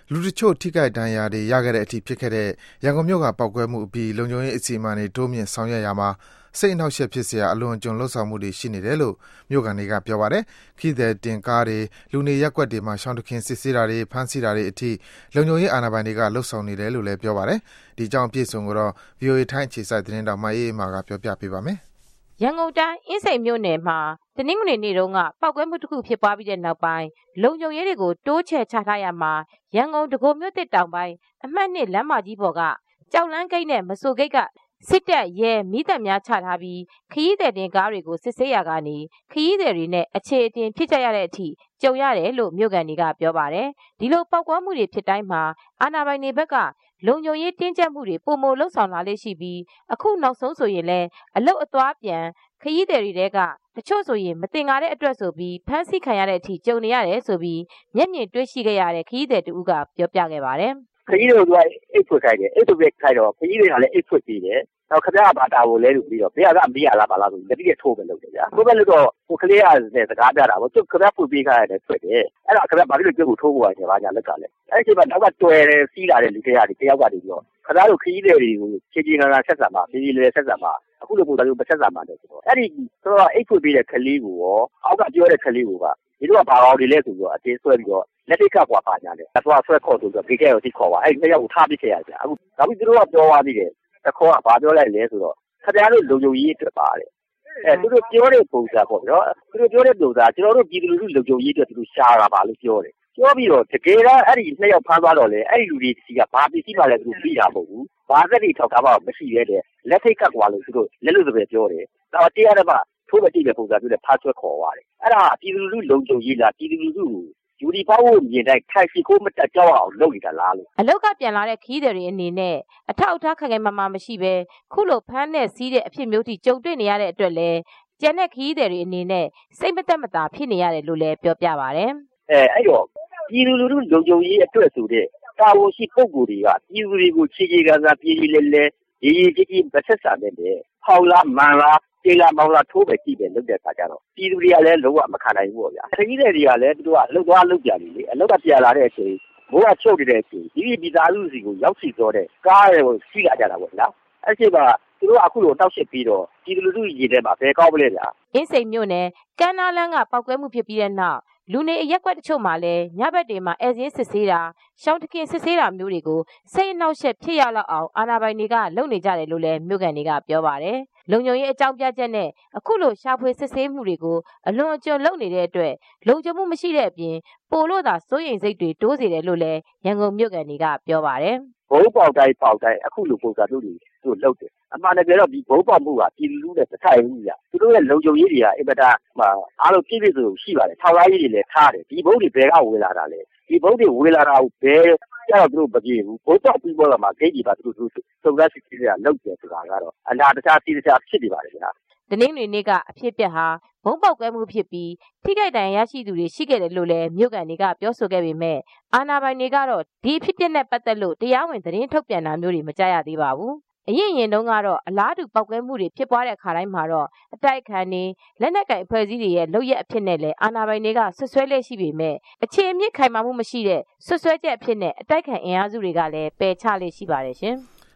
လူတချို့ထိခိုက်ဒဏ်ရာတွေရခဲ့တဲ့အထိဖြစ်ခဲ့တဲ့ရန်ကုန်မြို့ကပေါက်ကွဲမှုအပြီးလုံခြုံရေးအစီအမံတွေတိုးမြင့်ဆောင်ရွက်ရာမှာစိတ်အနှောက်အယှက်ဖြစ်စရာအလွန်အကျွံလှုပ်ဆောင်မှုတွေရှိနေတယ်လို့မြို့ခံတွေကပြောပါတယ်။ခရီးသည်တင်ကားတွေလူနေရပ်ကွက်တွေမှာရှောင်းတခင်စစ်ဆေးတာတွေဖမ်းဆီးတာတွေအထိလုံခြုံရေးအာဏာပိုင်တွေကလှုပ်ဆောင်နေတယ်လို့လည်းပြောပါတယ်။ဒီအကြောင်းအပြည့်အစုံကိုတော့ VOA ထိုင်းအခြေစိုက်သတင်းတောက်မအေးမာကပြောပြပေးပါမယ်။ရန်ကုန်တိုင်းအင်းစိန်မြို့နယ်မှာတနင်္ဂနွေနေ့တုန်းကပောက်ကွဲမှုတစ်ခုဖြစ်ပွားပြီးတဲ့နောက်ပိုင်းလုံခြုံရေးတွေကိုတိုးချဲ့ချထားရမှာရန်ကုန်ဒဂုံမြို့သစ်တောင်ပိုင်းအမှတ်2လမ်းမကြီးပေါ်ကကြောက်လန်းဂိတ်နဲ့မဆိုဂိတ်ကစစ်တပ်ရဲမိသက်များချထားပြီးခရီးသည်တင်ကားတွေကိုစစ်ဆေးရကနေခရီးသည်တွေနဲ့အခြေအတင်ဖြစ်ကြရတဲ့အထိကြုံရတယ်လို့မြို့ကန်တွေကပြောပါတယ်။ဒီလိုပောက်ကွဲမှုတွေဖြစ်တိုင်းမှာအာဏာပိုင်တွေဘက်ကလုံခြုံရေးတင်းကျပ်မှုတွေပုံမလှုပ်ဆောင်လာလေးရှိပြီးအခုနောက်ဆုံးဆိုရင်လည်းအလုတ်အသွားပြန်ခရီးသည်တွေကတချို့ဆိုရင်မတင်ကားတဲ့အတွက်ဆိုပြီးဖမ်းဆီးခံရတဲ့အထိကြုံနေရတယ်ဆိုပြီးမျက်မြင်တွေ့ရှိခဲ့ရတဲ့ခရီးသည်တူကပြောပြခဲ့ပါတယ်။ခရီးသည်တို့ကအိတ်ဖွက်ခိုင်းတယ်အိတ်ဖွက်ခိုင်းတော့ခရီးတွေကလည်းအိတ်ဖွက်ပြီးတယ်နောက်ခဏဘာတာကိုလဲလို့ပြီးတော့ဘေးကမေးရလားပါလားဆိုလက်ပြည့်ထိုးပဲလုပ်တယ်ဗျာထိုးပဲလို့တော့ဟိုကလေးကလည်းစကားပြတာပေါ့သူခဏဖွက်ပေးခိုင်းရတယ်ဖွက်တယ်အဲ့တော့ခဏဘာဖြစ်လို့ပြုတ်ကိုထိုးဖို့ရတယ်ဘာညာလက်ကလည်းအဲ့ဒီမှာနောက်ကတွယ်တယ်စီးလာတဲ့လူတွေကတယောက်ကတည်းပြောခဏတို့ခရီးသည်တွေကိုခြေခြေနာနာဆက်ဆံပါဖြည်းဖြည်းလေးဆက်ဆံပါအခုလိုပုံစံမျိုးမဆက်ဆံပါနဲ့ဆိုတော့အဲ့ဒီတော့အိတ်ဖွက်ပေးတဲ့ကလေးကိုရောအောက်ကပြောတဲ့ကလေးကိုကဒီတော့ဘာကောင်တွေလဲဆိုတော့အတင်းဆွဲပြီးတော့လက်တိကကွာပါညာတယ်သွားဆွဲခေါ်ဆိုတော့ဂိတ်ကရောတိခေါ်ပါအဲ့ဒီနှစ်ယောက်ကိုထားပစ်ခဲ့ရကြအခုဒါပြီးသူတို့ကပြောသွားသေးတယ်တခေါ်ကဘာပြောလိုက်လဲဆိုတော့ခင်ဗျားတို့လုံခြုံရေးအတွက်ပါတယ်သူတို့ပြောတဲ့ပုံစံပေါ့နော်သူတို့ပြောတဲ့ပုံစံကျွန်တော်တို့ပြည်သူလူထုလုံခြုံရေးအတွက်သူတို့ရှာတာပါလို့ပြောတယ်ပြောပြီးတော့တကယ်တော့အဲ့ဒီနှစ်ယောက်ဖမ်းသွားတော့လေအဲ့ဒီလူတွေစီကဘာပစ္စည်းမှလည်းသူတို့ပြီးတာမဟုတ်ဘူးဘာသက်တွေထောက်ထားမှမရှိရဲတဲ့လက်ထိတ်ကတ်ကွာလို့သူတို့လက်လို့စပယ်ပြောတယ်တော့တရားဓမ္မထိုးမတိတဲ့ပုံစံမျိုးနဲ့ဖားဆွဲခေါ်သွားတယ်အဲ့ဒါပြည်သူလူထုလုံခြုံရေးလားပြည်သူလူထုယူဒီပေါ့ကိုမြင်တိုင်းထိုက်စီကိုမတက်ကြောက်အောင်လုပ်နေတာလားလို့အလောက်ကပြန်လာတဲ့ခီးတွေအနေနဲ့အထောက်အထားခိုင်ခိုင်မာမာမရှိပဲခုလိုဖမ်းနဲ့စီးတဲ့အဖြစ်မျိုးထိကြုံတွေ့နေရတဲ့အတွက်လည်းကျန်တဲ့ခီးတွေအနေနဲ့စိတ်မသက်မသာဖြစ်နေရတယ်လို့လည်းပြောပြပါတယ်အဲ့တော့ပြည်သူလူထုလုံခြုံရေးအတွက်ဆိုတဲ့တာဝန်ရှိပုဂ္ဂိုလ်တွေကပြည်သူတွေကိုခြေခြေကစားပြည်ပြည်လဲလဲရေးကြီးကြီးမဆက်ဆံတဲ့ဖောက်လားမန်လားကျေးလာမောင်လာထိုးပဲကြည့်တယ်လုပ်တဲ့အခါကျတော့ပြည်သူတွေကလည်းလုံးဝမခံနိုင်ဘူးပေါ့ဗျာခရီးသည်တွေကလည်းသူတို့ကလှုပ်သွားလှုပ်ပြန်ပြီလေအလောက်ကပြန်လာတဲ့အချိန်ဘိုးကချုပ်နေတဲ့အချိန်ဒီပြည်သားစုစီကိုရောက်စီတော့တဲ့ကားတွေကိုစီးလာကြတာပေါ့ဗျာအဲ့ဒီမှာသူတို့အခုလိုတောက်ရှစ်ပြီးတော့ပြည်သူလူထုရေထဲမှာဘယ်ကောက်မလဲဗျာအင်းစိန်မြို့နယ်ကမ်းနားလန်းကပောက်ကွဲမှုဖြစ်ပြီးတဲ့နောက်လူနေအရက်ကွက်တချို့မှာလည်းညဘက်တွေမှာအဲစင်းစစ်ဆေးတာရှောင်းတခင်စစ်ဆေးတာမျိုးတွေကိုစိတ်အနှောက်အယှက်ဖြစ်ရလောက်အောင်အာဏာပိုင်တွေကလုပ်နေကြတယ်လို့လည်းမြို့ကန်တွေကပြောပါတယ်လုံခြုံရေးအကြောင်းပြချက်နဲ့အခုလိုရှာဖွေစစ်ဆေးမှုတွေကိုအလွန်အကျွံလုပ်နေတဲ့အတွက်လုံခြုံမှုမရှိတဲ့အပြင်ပိုလို့သာစိုးရိမ်စိတ်တွေတိုးစေတယ်လို့လည်းရန်ကုန်မြို့ကန်တွေကပြောပါတယ်ဘုံပေါက်တိုင်းအခုလိုပုံစံမျိုးတွေသူတို့လုပ်တယ်အမှန်တကယ်တော့ဒီဘုံပေါက်မှုကပြည်သူလူထုနဲ့တထိုင်ဘူးကြာသူတို့ရဲ့လုံခြုံရေးတွေကအင်မတန်အားလုံးပြည့်ပြည့်စုံရှိပါတယ်ထောက်လာရေးတွေလည်းထားတယ်ဒီဘုံတွေဘယ်ကဝေလာတာလဲဒီဘုံတွေဝေလာတာကိုဘယ်ကျတော့သူတို့မပြေဘူးဘုံပေါက်ပြီးတော့မှဂိတ်ကြီးပါသူတို့စုံစမ်းစစ်ဆေးရလုပ်တယ်ဆိုတာကတော့အနာတခြားစီးတခြားဖြစ်နေပါတယ်ဗျာတနင်္ဂနွေနေ့ကအဖြစ်အပျက်ဟာဘုံပေါက်ကွဲမှုဖြစ်ပြီးထိခိုက်ဒဏ်ရာရရှိသူတွေရှိခဲ့တယ်လို့လည်းမြို့ကန်တွေကပြောဆိုခဲ့ပေမဲ့အာဏာပိုင်တွေကတော့ဒီအဖြစ်အပျက်နဲ့ပတ်သက်လို့တရားဝင်သတင်းထုတ်ပြန်တာမျိုးတွေမကြားရသေးပါဘူးအရင်တုန်းကတော့အလားတူပောက်ကွဲမှုတွေဖြစ်ပွားတဲ့အခါတိုင်းမှာတော့အတိုက်အခံတွေလက်နက်ကိုင်အဖွဲ့အစည်းတွေရဲ့လုပ်ရက်အဖြစ်နဲ့လည်းအာဏာပိုင်တွေကဆွဆွဲလက်ရှိပေမဲ့အခြေအမြစ်ခိုင်မာမှုမရှိတဲ့ဆွဆွဲချက်အဖြစ်နဲ့အတိုက်အခံအင်အားစုတွေကလည်းပယ်ချလက်ရှိပါတယ်ရှင်။